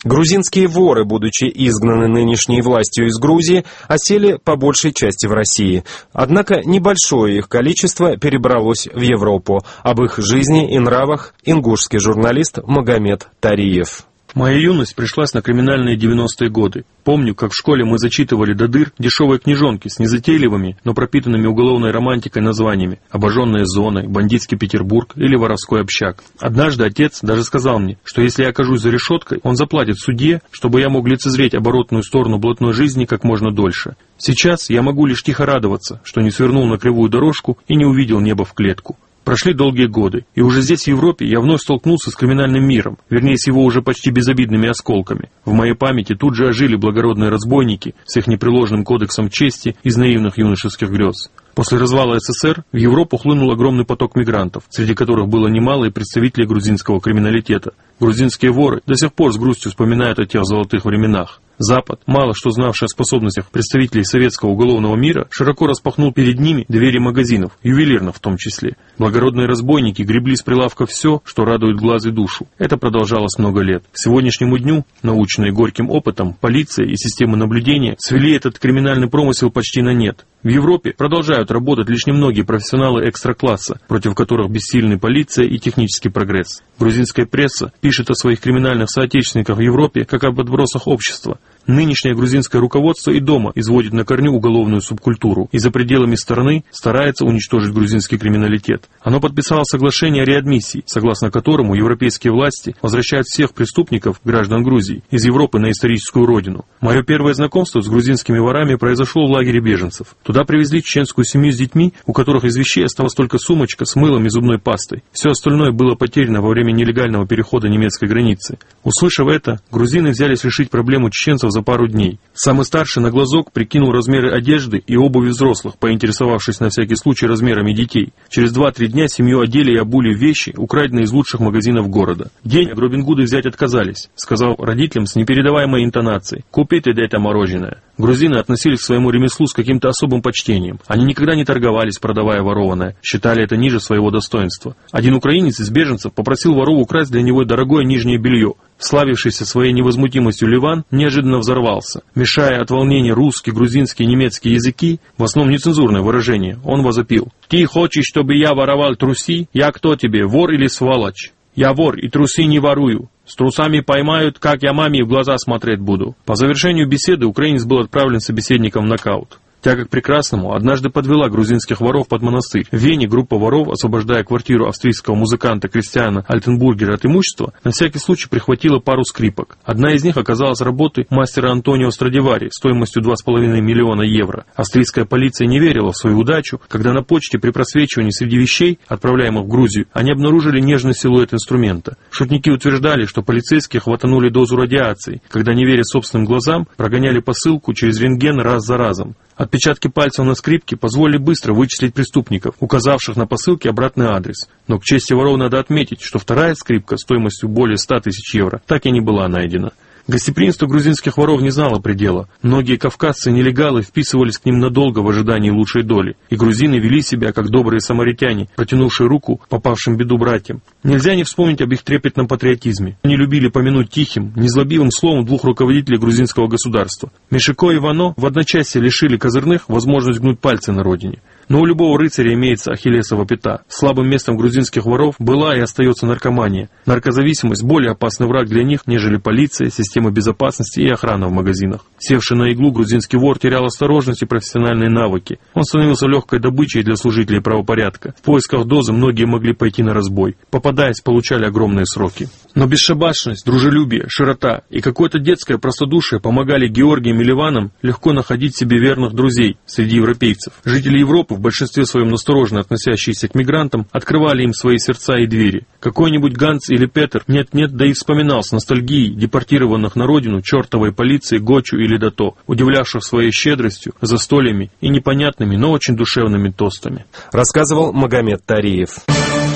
Грузинские воры, будучи изгнаны нынешней властью из Грузии, осели по большей части в России. Однако небольшое их количество перебралось в Европу. Об их жизни и нравах ингушский журналист Магомед Тариев. Моя юность пришлась на криминальные 90-е годы. Помню, как в школе мы зачитывали до дыр дешевые книжонки с незатейливыми, но пропитанными уголовной романтикой названиями «Обожженная зона», «Бандитский Петербург» или «Воровской общак». Однажды отец даже сказал мне, что если я окажусь за решеткой, он заплатит судье, чтобы я мог лицезреть оборотную сторону блатной жизни как можно дольше. Сейчас я могу лишь тихо радоваться, что не свернул на кривую дорожку и не увидел небо в клетку. Прошли долгие годы, и уже здесь, в Европе, я вновь столкнулся с криминальным миром, вернее, с его уже почти безобидными осколками. В моей памяти тут же ожили благородные разбойники с их непреложным кодексом чести из наивных юношеских грез. После развала СССР в Европу хлынул огромный поток мигрантов, среди которых было немало и представителей грузинского криминалитета. Грузинские воры до сих пор с грустью вспоминают о тех золотых временах. Запад, мало что знавший о способностях представителей советского уголовного мира, широко распахнул перед ними двери магазинов, ювелирных в том числе. Благородные разбойники гребли с прилавков все, что радует глаз и душу. Это продолжалось много лет. К сегодняшнему дню, научные горьким опытом, полиция и системы наблюдения свели этот криминальный промысел почти на нет. В Европе продолжают работать лишь немногие профессионалы экстра-класса, против которых бессильны полиция и технический прогресс. Грузинская пресса пишет о своих криминальных соотечественниках в Европе как об отбросах общества. Нынешнее грузинское руководство и дома изводит на корню уголовную субкультуру и за пределами страны старается уничтожить грузинский криминалитет. Оно подписало соглашение о реадмиссии, согласно которому европейские власти возвращают всех преступников, граждан Грузии, из Европы на историческую родину. Мое первое знакомство с грузинскими ворами произошло в лагере беженцев. Туда привезли чеченскую семью с детьми, у которых из вещей осталась только сумочка с мылом и зубной пастой. Все остальное было потеряно во время нелегального перехода немецкой границы. Услышав это, грузины взялись решить проблему чеченцев за пару дней. Самый старший на глазок прикинул размеры одежды и обуви взрослых, поинтересовавшись на всякий случай размерами детей. Через 2-3 дня семью одели и обули в вещи, украденные из лучших магазинов города. Денег Робин Гуды взять отказались, сказал родителям с непередаваемой интонацией: «Купите это мороженое». Грузины относились к своему ремеслу с каким-то особым почтением. Они никогда не торговались, продавая ворованное, считали это ниже своего достоинства. Один украинец из беженцев попросил воров украсть для него дорогое нижнее белье. Славившийся своей невозмутимостью Ливан неожиданно взорвался. Мешая от волнения русский, грузинский и немецкий языки, в основном нецензурное выражение, он возопил: «Ты хочешь, чтобы я воровал трусы? Я кто тебе, вор или сволочь? Я вор и трусы не ворую. С трусами поймают, как я маме в глаза смотреть буду». По завершению беседы украинец был отправлен собеседником в нокаут. Тяга к прекрасному однажды подвела грузинских воров под монастырь. В Вене группа воров, освобождая квартиру австрийского музыканта Кристиана Альтенбургера от имущества, на всякий случай прихватила пару скрипок. Одна из них оказалась работы мастера Антонио Страдивари стоимостью 2,5 миллиона евро. Австрийская полиция не верила в свою удачу, когда на почте при просвечивании среди вещей, отправляемых в Грузию, они обнаружили нежный силуэт инструмента. Шутники утверждали, что полицейские хватанули дозу радиации, когда, не веря собственным глазам, прогоняли посылку через рентген раз за разом. Отпечатки пальцев на скрипке позволили быстро вычислить преступников, указавших на посылке обратный адрес. Но к чести воров надо отметить, что вторая скрипка стоимостью более 100 тысяч евро так и не была найдена. Гостеприимство грузинских воров не знало предела. Многие кавказцы-нелегалы вписывались к ним надолго в ожидании лучшей доли. И грузины вели себя, как добрые самаритяне, протянувшие руку попавшим в беду братьям. Нельзя не вспомнить об их трепетном патриотизме. Они любили помянуть тихим, незлобивым словом двух руководителей грузинского государства. Мишико и Вано в одночасье лишили козырных возможность гнуть пальцы на родине. Но у любого рыцаря имеется ахиллесова пята. Слабым местом грузинских воров была и остается наркомания. Наркозависимость – более опасный враг для них, нежели полиция, система безопасности и охрана в магазинах. Севший на иглу, грузинский вор терял осторожность и профессиональные навыки. Он становился легкой добычей для служителей правопорядка. В поисках дозы многие могли пойти на разбой. Попадаясь, получали огромные сроки. Но бесшабашность, дружелюбие, широта и какое-то детское простодушие помогали Георгиям и Ливанам легко находить себе верных друзей среди европейцев. Жители Европы, в большинстве своем настороженно относящиеся к мигрантам, открывали им свои сердца и двери. Какой-нибудь Ганс или Петер нет-нет, да и вспоминал с ностальгией депортированных на родину чертовой полиции Гочу или Дато, удивлявших своей щедростью, застольями и непонятными, но очень душевными тостами. Рассказывал Магомед Тариев.